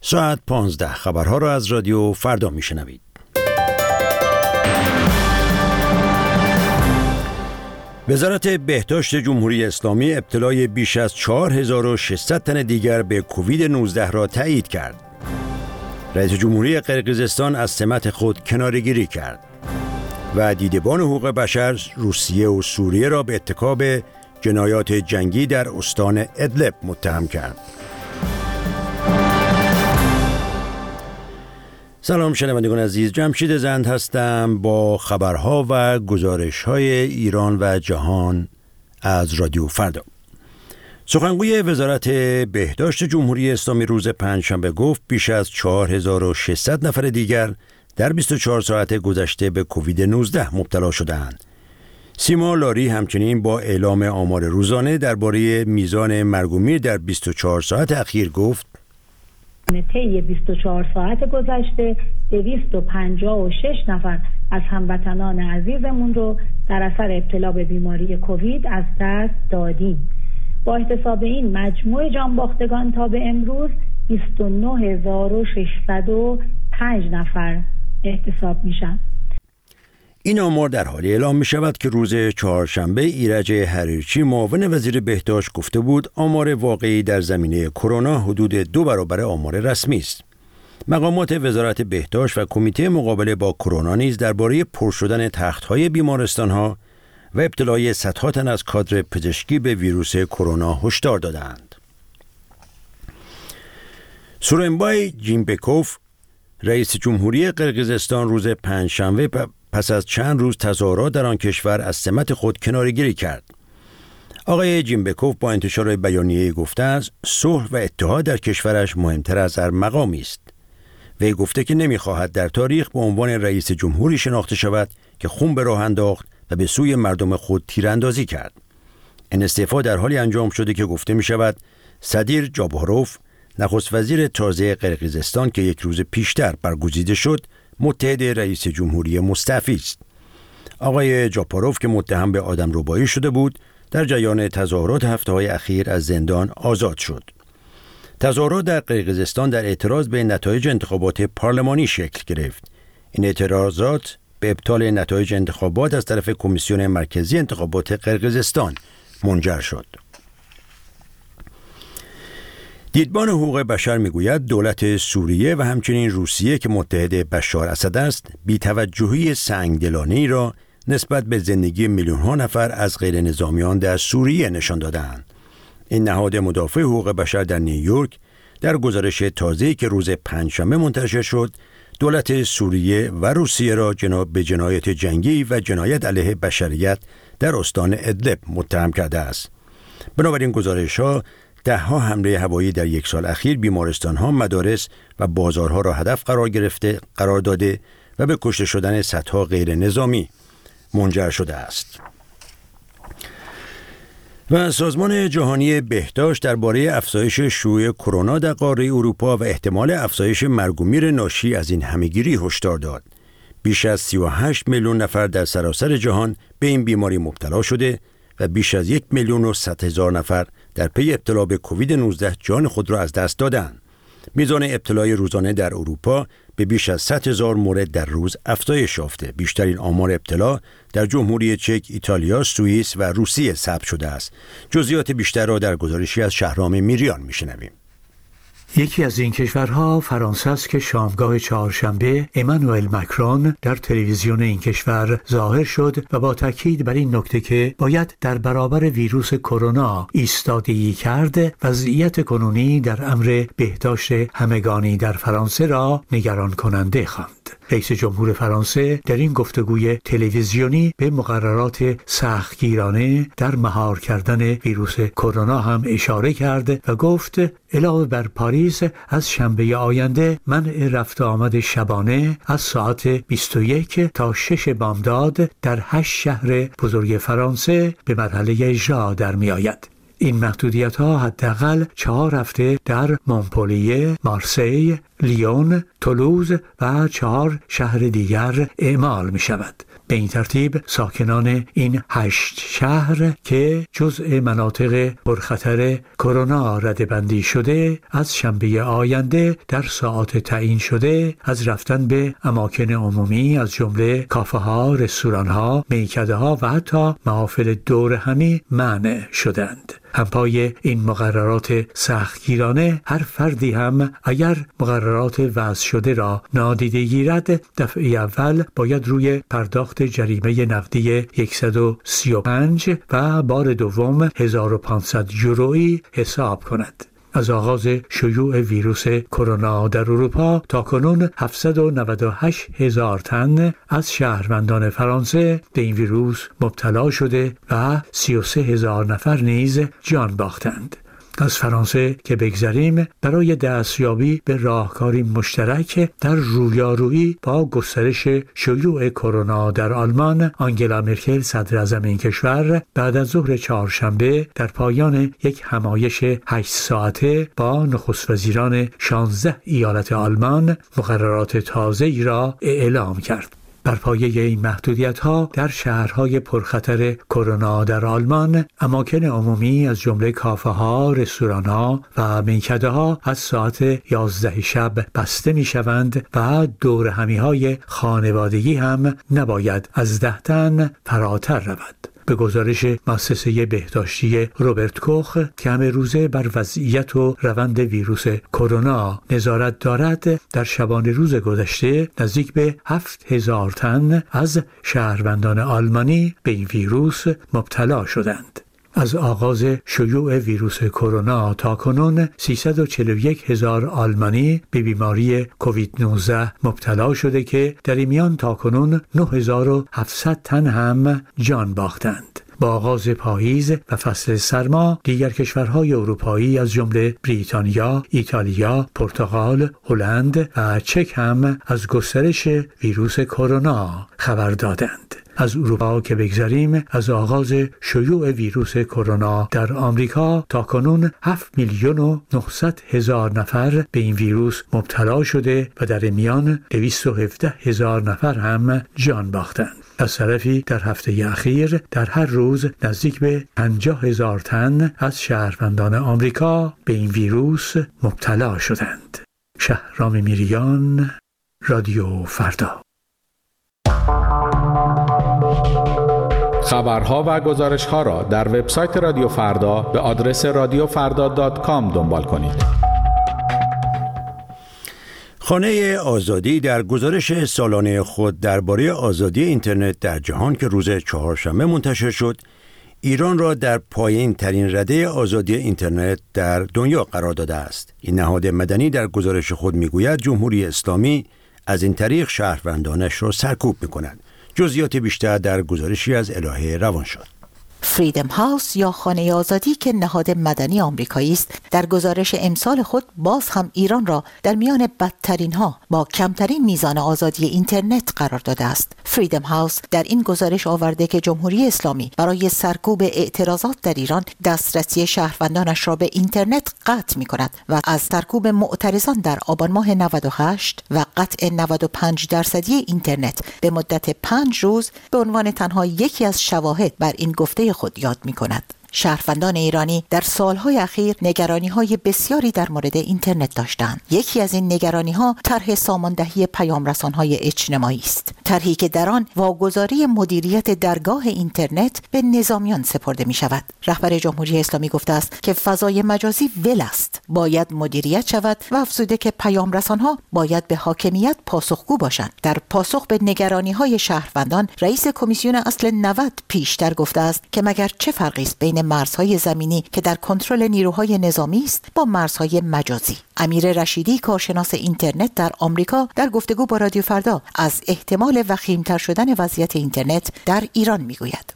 ساعت 15 خبرها را از رادیو فردا میشنوید. وزارت بهداشت جمهوری اسلامی ابتلای بیش از 4600 تن دیگر به کووید 19 را تایید کرد. رئیس جمهوری قرقیزستان از سمت خود کناره‌گیری کرد و دیدبان حقوق بشر روسیه و سوریه را به ارتکاب جنایات جنگی در استان ادلب متهم کرد. سلام شنوندگان عزیز، جمشید زند هستم با خبرها و گزارش‌های ایران و جهان از رادیو فردا. سخنگوی وزارت بهداشت جمهوری اسلامی روز پنجشنبه گفت بیش از 4600 نفر دیگر در 24 ساعت گذشته به کووید 19 مبتلا شدند. سیما لاری همچنین با اعلام آمار روزانه درباره میزان مرگ و میر در 24 ساعت اخیر گفت طی 24 ساعت گذشته 256 نفر از هموطنان عزیزمون رو در اثر ابتلا به بیماری کووید از دست دادیم. با احتساب این مجموع جانباختگان تا به امروز 29605 نفر احتساب میشن. این آمار در حالی اعلام می شود که روز چهارشنبه ایرج حریرچی معاون وزیر بهداشت گفته بود آمار واقعی در زمینه کرونا حدود 2 برابر آمار رسمی است. مقامات وزارت بهداشت و کمیته مقابله با کرونا نیز درباره پر شدن تخت‌های بیمارستان‌ها و ابتلای صدها تن از کادر پزشکی به ویروس کرونا هشدار دادند. سورنبای جینبکوف رئیس جمهوری قرقیزستان روز پنجشنبه پس از چند روز تظاهرات در آن کشور از سمت خود کناره‌گیری کرد. آقای جینبکوف با انتشار بیانیه‌ای گفته است صلح و اتحاد در کشورش مهمتر از هر مقامی است. وی گفته که نمی‌خواهد در تاریخ به عنوان رئیس جمهوری شناخته شود که خون به راه انداخت و به سوی مردم خود تیراندازی کرد. این استعفا در حالی انجام شده که گفته می‌شود سدیر جاباروف نخست وزیر تازه قرقیزستان که یک روز پیشتر برگزیده شد متحد رئیس جمهوری مستعفی است. آقای جاپاروف که متهم به آدمربایی شده بود در جریان تظاهرات هفته‌های اخیر از زندان آزاد شد. تظاهرات در قرقیزستان در اعتراض به نتایج انتخابات پارلمانی شکل گرفت. این اعتراضات به ابطال نتایج انتخابات از طرف کمیسیون مرکزی انتخابات قرقیزستان منجر شد. دیدبان حقوق بشر میگوید دولت سوریه و همچنین روسیه که متحد بشار اسد است بی‌توجهی سنگدلانه‌ای را نسبت به زندگی میلیون‌ها نفر از غیر نظامیان در سوریه نشان دادند. این نهاد مدافع حقوق بشر در نیویورک در گزارش تازه‌ای که روز پنجشنبه منتشر شد دولت سوریه و روسیه را به جنایت جنگی و جنایت علیه بشریت در استان ادلب متهم کرده است. بنابراین گزارش‌ها ده‌ها حمله هوایی در یک سال اخیر بیمارستان‌ها، مدارس و بازارها را هدف قرار داده و به کشته شدن صدها غیر نظامی منجر شده است. و سازمان جهانی بهداشت درباره افزایش شیوع کرونا در قاره اروپا و احتمال افزایش مرگ و میر ناشی از این همه‌گیری هشدار داد. بیش از 38 میلیون نفر در سراسر جهان به این بیماری مبتلا شده و بیش از 1,100,000 نفر در پی ابتلا به کووید 19 جان خود را از دست دادند. میزان ابتلای روزانه در اروپا به بیش از 100,000 مورد در روز افزایش یافته. بیشترین آمار ابتلا در جمهوری چک، ایتالیا، سوئیس و روسیه ثبت شده است. جزئیات بیشتر را در گزارشی از شهرام میریان میشنویم. یکی از این کشورها فرانسه است که شامگاه چهارشنبه امانوئل مکرون در تلویزیون این کشور ظاهر شد و با تاکید بر این نکته که باید در برابر ویروس کرونا ایستادگی کرد، وضعیت کنونی در امر بهداشت همگانی در فرانسه را نگران کننده خواند. رئیس جمهور فرانسه در این گفتگوی تلویزیونی به مقررات سختگیرانه در مهار کردن ویروس کرونا هم اشاره کرد و گفت علاوه بر پاریس از شنبه آینده منع رفت آمد شبانه از ساعت 21 تا 6 بامداد در 8 شهر بزرگ فرانسه به مرحله اجرا در می آید. این محدودیت‌ها حداقل 4 هفته در مونپلیه، مارسی، لیون، تولوز و 4 شهر دیگر اعمال می شود. به این ترتیب ساکنان این 8 شهر که جزء مناطق پرخطر کرونا رده‌بندی شده از شنبه آینده در ساعات تعیین شده از رفتن به اماکن عمومی از جمله کافه‌ها، رستوران‌ها، میکده‌ها و حتی محافل دور همی منع شدند. همپای این مقررات سختگیرانه هر فردی هم اگر مقررات وضع شده را نادیده گیرد دفعه اول باید روی پرداخت جریمه نقدی 135 و بار دوم 1500 یورویی حساب کند. از آغاز شیوع ویروس کرونا در اروپا تاکنون 798,000 تن از شهروندان فرانسه به این ویروس مبتلا شده و 33,000 نفر نیز جان باختند. از فرانسه که بگذریم، برای دستیابی به راهکاری مشترک در رویارویی با گسترش شیوع کرونا در آلمان، آنگلا مرکل صدراعظم این کشور بعد از ظهر چهارشنبه در پایان یک همایش 8 ساعته با نخست وزیران 16 ایالت آلمان مقررات تازه‌ای را اعلام کرد. بر پایه این محدودیت‌ها در شهرهای پرخطر کرونا در آلمان، اماکن عمومی از جمله کافه‌ها، رستوران‌ها و میکده‌ها از ساعت 11 شب بسته می‌شوند و دورهمی‌های خانوادگی هم نباید از 10 تن فراتر رود. به گزارش مؤسسه بهداشتی روبرت کوخ که همه روزه بر وضعیت و روند ویروس کرونا نظارت دارد، در شبانه روز گذشته نزدیک به 7,000 تن از شهروندان آلمانی به این ویروس مبتلا شدند. از آغاز شیوع ویروس کرونا تا کنون 341,000 آلمانی به بیماری کووید 19 مبتلا شده که در این میان تا کنون 9,700 تن هم جان باختند. با آغاز پاییز و فصل سرما، دیگر کشورهای اروپایی از جمله بریتانیا، ایتالیا، پرتغال، هلند و چک هم از گسترش ویروس کرونا خبر دادند. از اروپا که بگذریم، از آغاز شیوع ویروس کرونا در آمریکا تا کنون 7,900,000 نفر به این ویروس مبتلا شده و در میان 217,000 نفر هم جان باختند. از طرفی در هفته اخیر در هر روز نزدیک به 50,000 تن از شهروندان آمریکا به این ویروس مبتلا شدند. شهرام میریان، رادیو فردا. خبرها و گزارش‌ها را در وبسایت رادیو فردا به آدرس radiofarda.com دنبال کنید. خانه آزادی در گزارش سالانه خود درباره آزادی اینترنت در جهان که روز چهارشنبه منتشر شد، ایران را در پایین ترین رده آزادی اینترنت در دنیا قرار داده است. این نهاد مدنی در گزارش خود میگوید جمهوری اسلامی از این طریق شهروندانش را سرکوب می‌کند. جزئیات بیشتر در گزارشی از الهه روانشاد. فریدم هاوس یا خانه آزادی که نهاد مدنی آمریکایی است، در گزارش امسال خود باز هم ایران را در میان بدترین ها با کمترین میزان آزادی اینترنت قرار داده است. فریدم هاوس در این گزارش آورده که جمهوری اسلامی برای سرکوب اعتراضات در ایران دسترسی شهروندانش را به اینترنت قطع می کند و از سرکوب معترضان در آبان ماه 98 و قطع 95% اینترنت به مدت 5 روز به عنوان تنها یکی از شواهد بر این گفته خود یاد می کند. شهروندان ایرانی در سالهای اخیر نگرانی‌های بسیاری در مورد اینترنت داشتند. یکی از این نگرانی‌ها طرح ساماندهی پیام‌رسان‌های اجتماعی است. طرحی که در آن واگذاری مدیریت درگاه اینترنت به نظامیان سپرده می‌شود. رهبر جمهوری اسلامی گفته است که فضای مجازی ول است، باید مدیریت شود و افزوده که پیام‌رسان‌ها باید به حاکمیت پاسخگو باشند. در پاسخ به نگرانی‌های شهروندان، رئیس کمیسیون اصل 90 پیشتر گفته است که مگر چه فرقی است بین مرزهای زمینی که در کنترل نیروهای نظامی است با مرزهای مجازی. امیر رشیدی، کارشناس اینترنت در آمریکا، در گفتگو با رادیو فردا از احتمال وخیم‌تر شدن وضعیت اینترنت در ایران میگوید.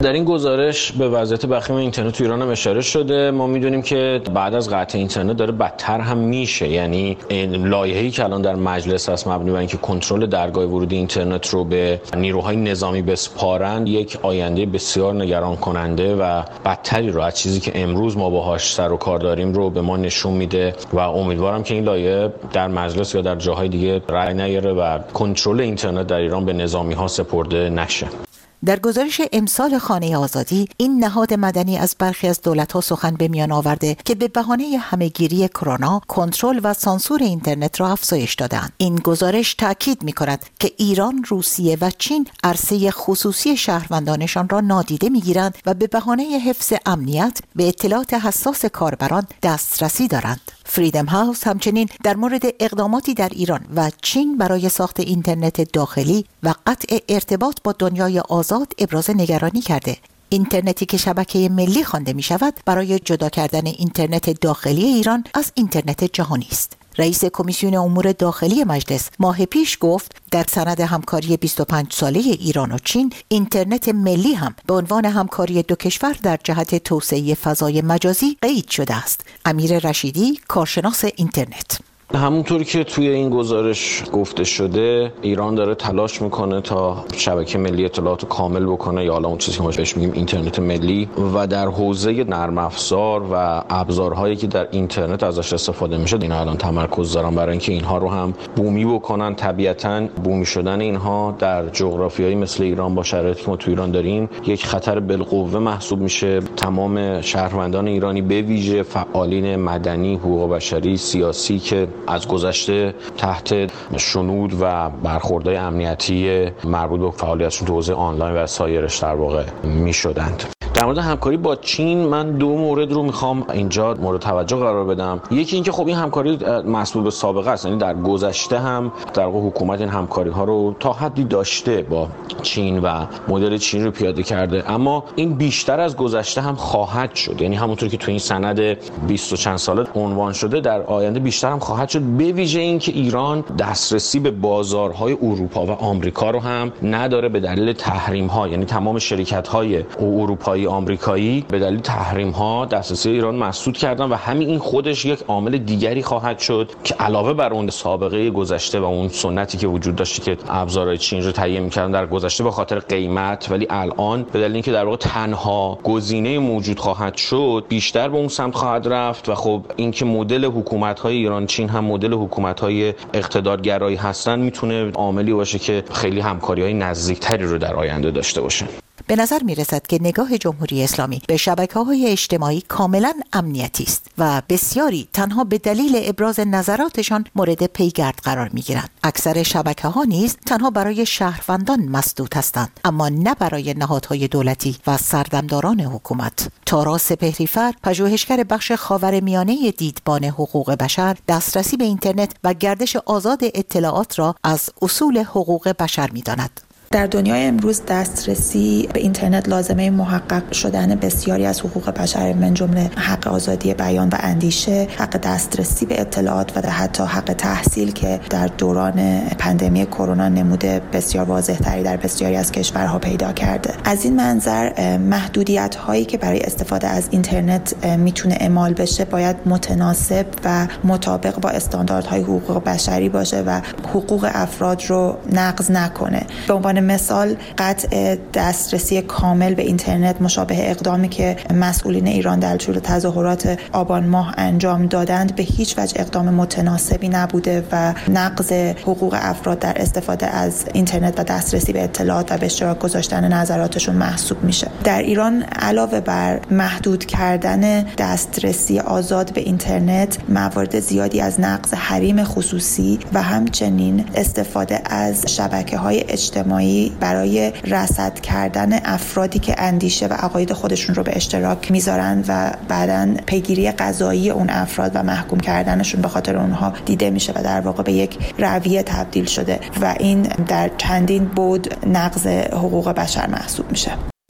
در این گزارش به وضعیت بخیم اینترنت تو ایران هم اشاره شده. ما میدونیم که بعد از قطع اینترنت داره بدتر هم میشه، یعنی این لایحه‌ای که الان در مجلس هست مبنی بر اینکه کنترل درگاه ورودی اینترنت رو به نیروهای نظامی بسپارند، یک آینده بسیار نگران کننده و بدتری رو از چیزی که امروز ما باهاش سر و کار داریم رو به ما نشون میده و امیدوارم که این لایحه در مجلس یا در جاهای دیگه رأی نیاره و کنترل اینترنت در ایران به نظامی‌ها سپرده نشه. در گزارش امسال خانه آزادی، این نهاد مدنی از برخی از دولت‌ها سخن به میان آورده که به بهانه همه‌گیری کرونا کنترل و سانسور اینترنت را افزایش دادند. این گزارش تاکید می‌کند که ایران، روسیه و چین عرصه خصوصی شهروندانشان را نادیده می‌گیرند و به بهانه حفظ امنیت به اطلاعات حساس کاربران دسترسی دارند. فریدم هاوس همچنین در مورد اقداماتی در ایران و چین برای ساخت اینترنت داخلی و قطع ارتباط با دنیای آزاد ابراز نگرانی کرده. اینترنتی که شبکه ملی خوانده می شود برای جدا کردن اینترنت داخلی ایران از اینترنت جهانی است. رئیس کمیسیون امور داخلی مجلس ماه پیش گفت در سند همکاری 25 ساله ایران و چین، اینترنت ملی هم به عنوان همکاری دو کشور در جهت توسعه فضای مجازی قید شده است. امیر رشیدی، کارشناس اینترنت: همونطور که توی این گزارش گفته شده، ایران داره تلاش میکنه تا شبکه ملی اطلاعات کامل بکنه، یا حالا اون چیزی که ما بهش میگیم اینترنت ملی، و در حوزه نرم افزار و ابزارهایی که در اینترنت ازش استفاده میشه اینا الان تمرکز دارن برای اینکه اینها رو هم بومی بکنن. طبیعتاً بومی شدن اینها در جغرافیایی مثل ایران با شرایطی که ما تو ایران داریم یک خطر بالقوه محسوب میشه. تمام شهروندان ایرانی به ویژه فعالین مدنی، حقوق بشری، سیاسی که از گذشته تحت شنود و برخوردهای امنیتی مربوط به فعالیتشون تو حوزه آنلاین و سایرش در واقع میشدند. در مورد همکاری با چین من دو مورد رو میخوام اینجا مورد توجه قرار بدم. یکی اینکه خب این همکاری مسبوق به سابقه است، یعنی در گذشته هم در واقع حکومت این همکاری ها رو تا حدی داشته با چین و مدل چین رو پیاده کرده، اما این بیشتر از گذشته هم خواهد شد. یعنی همونطور که تو این سند 20 و چند ساله عنوان شده، در آینده بیشتر هم خواهد شد، به ویژه اینکه ایران دسترسی به بازارهای اروپا و آمریکا رو هم نداره به دلیل تحریم ها. یعنی تمام شرکت های اروپایی آمریکایی به دلیل تحریم ها دسترسی ایران مسدود کردن و همین این خودش یک عامل دیگری خواهد شد که علاوه بر اون سابقه گذشته و اون سنتی که وجود داشته که ابزارهای چین رو تهیه می‌کردن در گذشته به خاطر قیمت، ولی الان به دلیل اینکه در واقع تنها گزینه موجود خواهد شد، بیشتر به اون سمت خواهد رفت. و خب اینکه مدل حکومت‌های ایران چین هم مدل حکومت‌های اقتدارگرایی هستن، میتونه عاملی باشه که خیلی همکاری‌های نزدیکتری رو در آینده داشته باشه. به نظر می رسد که نگاه جمهوری اسلامی به شبکه‌های اجتماعی کاملا امنیتی است و بسیاری تنها به دلیل ابراز نظراتشان مورد پیگرد قرار می گیرند. اکثر شبکه‌ها نیز تنها برای شهروندان مسدود هستند، اما نه برای نهادهای دولتی و سردمداران حکومت. تارا سپهری‌فر، پژوهشگر بخش خاورمیانه دیدبان حقوق بشر، دسترسی به اینترنت و گردش آزاد اطلاعات را از اصول حقوق بشر می داند. در دنیای امروز دسترسی به اینترنت لازمه محقق شدن بسیاری از حقوق بشر، من جمله حق آزادی بیان و اندیشه، حق دسترسی به اطلاعات و حتی حق تحصیل که در دوران پاندمی کرونا نموده بسیار واضح‌تری در بسیاری از کشورها پیدا کرده. از این منظر محدودیت هایی که برای استفاده از اینترنت میتونه اعمال بشه باید متناسب و مطابق با استانداردهای حقوق بشری باشه و حقوق افراد رو نقض نکنه. به عنوان مثال، قطع دسترسی کامل به اینترنت مشابه اقدامی که مسئولین ایران در طول تظاهرات آبان ماه انجام دادند به هیچ وجه اقدام متناسبی نبوده و نقض حقوق افراد در استفاده از اینترنت و دسترسی به اطلاعات و به اشتراک گذاشتن نظراتشون محسوب میشه. در ایران علاوه بر محدود کردن دسترسی آزاد به اینترنت، موارد زیادی از نقض حریم خصوصی و همچنین استفاده از شبکه‌های اجتماعی برای رصد کردن افرادی که اندیشه و عقاید خودشون رو به اشتراک میذارن و بعداً پیگیری قضایی اون افراد و محکوم کردنشون به خاطر اونها دیده میشه و در واقع به یک رویه تبدیل شده و این در چندین بعد نقض حقوق بشر محسوب میشه.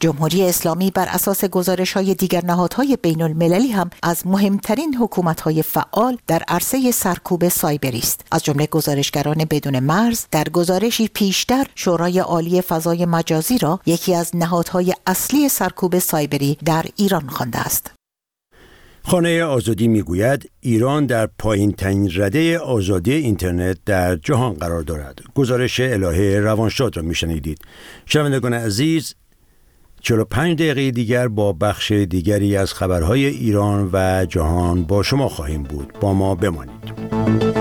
جمهوری اسلامی بر اساس گزارش‌های دیگر نهادهای بین‌المللی هم از مهمترین حکومت‌های فعال در عرصه سرکوب سایبری است. از جمله گزارشگران بدون مرز در گزارشی پیشتر شورای عالی فضای مجازی را یکی از نهادهای اصلی سرکوب سایبری در ایران خوانده است. خانه آزادی میگوید ایران در پایین‌ترین رده آزادی اینترنت در جهان قرار دارد. گزارش الهه روانشاد را میشنیدید. شنوندگان عزیز، 45 دقیقه دیگر با بخش دیگری از خبرهای ایران و جهان با شما خواهیم بود. با ما بمانید.